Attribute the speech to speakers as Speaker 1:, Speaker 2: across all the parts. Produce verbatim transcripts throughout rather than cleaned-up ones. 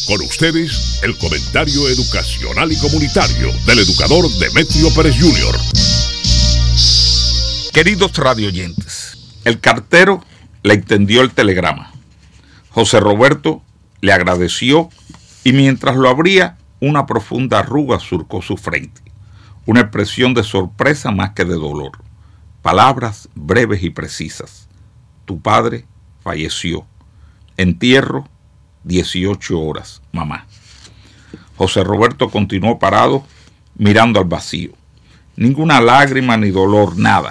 Speaker 1: Con ustedes, el comentario educacional y comunitario del educador Demetrio Pérez junior
Speaker 2: Queridos radioyentes, el cartero le extendió el telegrama. José Roberto le agradeció y mientras lo abría, una profunda arruga surcó su frente. Una expresión de sorpresa más que de dolor. Palabras breves y precisas. Tu padre falleció. Entierro, dieciocho horas, mamá. José Roberto continuó parado, mirando al vacío. Ninguna lágrima ni dolor, nada.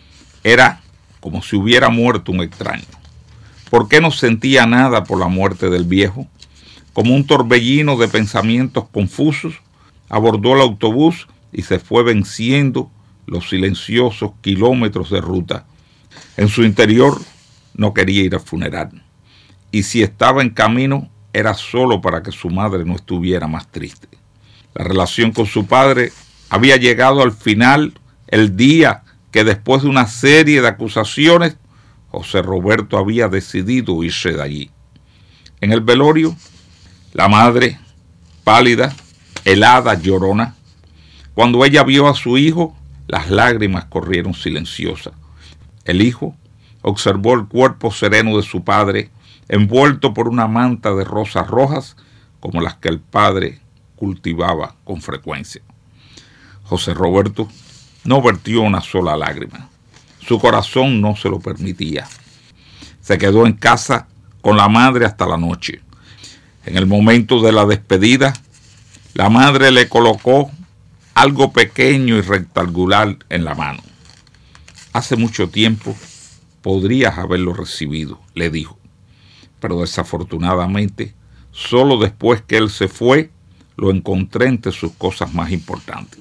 Speaker 2: Era como si hubiera muerto un extraño. ¿Por qué no sentía nada por la muerte del viejo? Como un torbellino de pensamientos confusos, abordó el autobús y se fue venciendo los silenciosos kilómetros de ruta. En su interior no quería ir al funeral. Y si estaba en camino, era solo para que su madre no estuviera más triste. La relación con su padre había llegado al final el día que, después de una serie de acusaciones, José Roberto había decidido irse de allí. En el velorio, la madre, pálida, helada, llorona, cuando ella vio a su hijo, las lágrimas corrieron silenciosas. El hijo observó el cuerpo sereno de su padre, envuelto por una manta de rosas rojas, como las que el padre cultivaba con frecuencia. José Roberto no vertió una sola lágrima. Su corazón no se lo permitía. Se quedó en casa con la madre hasta la noche. En el momento de la despedida, la madre le colocó algo pequeño y rectangular en la mano. Hace mucho tiempo podrías haberlo recibido, le dijo. Pero desafortunadamente, solo después que él se fue, lo encontré entre sus cosas más importantes.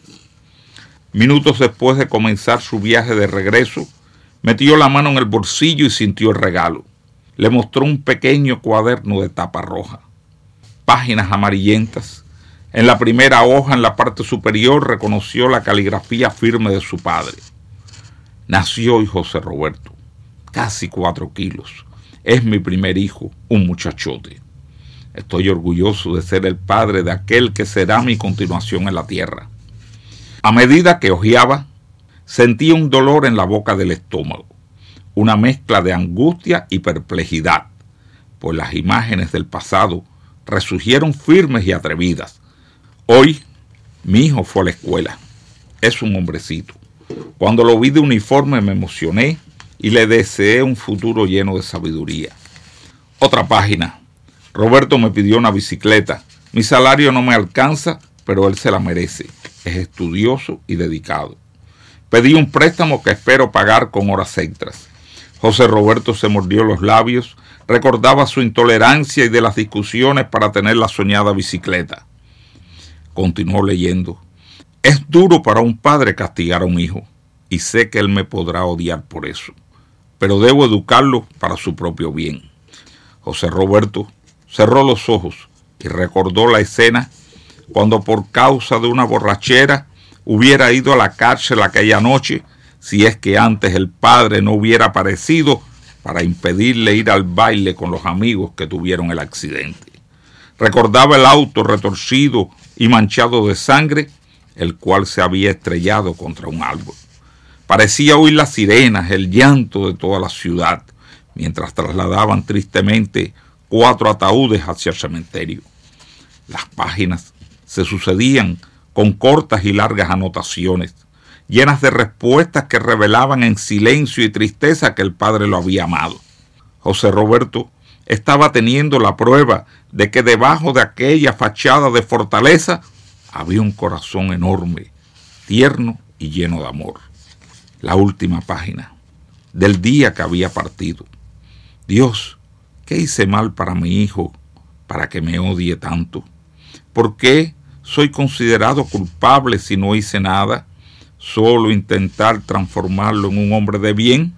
Speaker 2: Minutos después de comenzar su viaje de regreso, metió la mano en el bolsillo y sintió el regalo. Le mostró un pequeño cuaderno de tapa roja. Páginas amarillentas. En la primera hoja, en la parte superior, reconoció la caligrafía firme de su padre. Nació hoy José Roberto, casi cuatro kilos. Es mi primer hijo, un muchachote. Estoy orgulloso de ser el padre de aquel que será mi continuación en la tierra. A medida que hojeaba, sentía un dolor en la boca del estómago, una mezcla de angustia y perplejidad, pues las imágenes del pasado resurgieron firmes y atrevidas. Hoy, mi hijo fue a la escuela. Es un hombrecito. Cuando lo vi de uniforme me emocioné y le deseé un futuro lleno de sabiduría. Otra página. Roberto me pidió una bicicleta. Mi salario no me alcanza, pero él se la merece. Es estudioso y dedicado. Pedí un préstamo que espero pagar con horas extras. José Roberto se mordió los labios, recordaba su intolerancia y de las discusiones para tener la soñada bicicleta. Continuó leyendo. Es duro para un padre castigar a un hijo, y sé que él me podrá odiar por eso, pero debo educarlo para su propio bien. José Roberto cerró los ojos y recordó la escena cuando, por causa de una borrachera, hubiera ido a la cárcel aquella noche, si es que antes el padre no hubiera aparecido para impedirle ir al baile con los amigos que tuvieron el accidente. Recordaba el auto retorcido y manchado de sangre, el cual se había estrellado contra un árbol. Parecía oír las sirenas, el llanto de toda la ciudad, mientras trasladaban tristemente cuatro ataúdes hacia el cementerio. Las páginas se sucedían con cortas y largas anotaciones, llenas de respuestas que revelaban en silencio y tristeza que el padre lo había amado. José Roberto estaba teniendo la prueba de que debajo de aquella fachada de fortaleza había un corazón enorme, tierno y lleno de amor. La última página, del día que había partido. Dios, ¿qué hice mal para mi hijo para que me odie tanto? ¿Por qué soy considerado culpable si no hice nada? ¿Solo intentar transformarlo en un hombre de bien?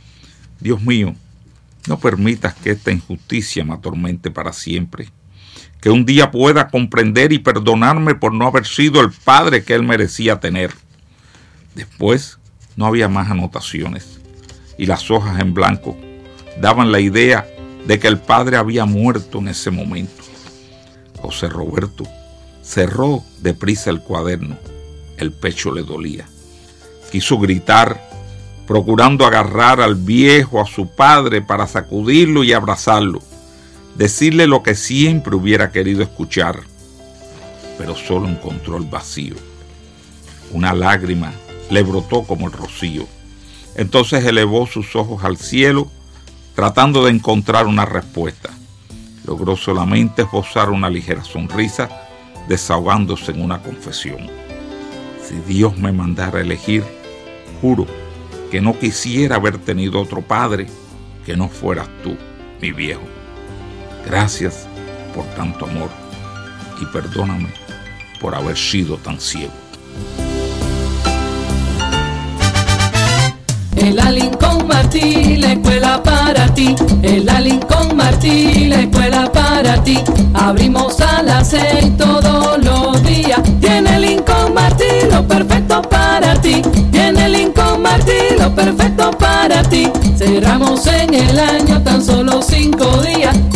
Speaker 2: Dios mío, no permitas que esta injusticia me atormente para siempre. Que un día pueda comprender y perdonarme por no haber sido el padre que él merecía tener. Después no había más anotaciones y las hojas en blanco daban la idea de que el padre había muerto en ese momento. José Roberto cerró deprisa el cuaderno. El pecho le dolía. Quiso gritar, procurando agarrar al viejo, a su padre, para sacudirlo y abrazarlo, decirle lo que siempre hubiera querido escuchar, pero solo encontró el vacío. Una lágrima le brotó como el rocío. Entonces elevó sus ojos al cielo, tratando de encontrar una respuesta. Logró solamente esbozar una ligera sonrisa, desahogándose en una confesión. Si Dios me mandara a elegir, juro que no quisiera haber tenido otro padre que no fueras tú, mi viejo. Gracias por tanto amor y perdóname por haber sido tan ciego.
Speaker 3: En la Lincoln Martí, la escuela para ti. En la Lincoln Martí, la escuela para ti. Abrimos a las seis todos los días. Tiene Lincoln Martí lo perfecto para ti. Tiene Lincoln Martí lo perfecto para ti. Cerramos en el año tan solo cinco días.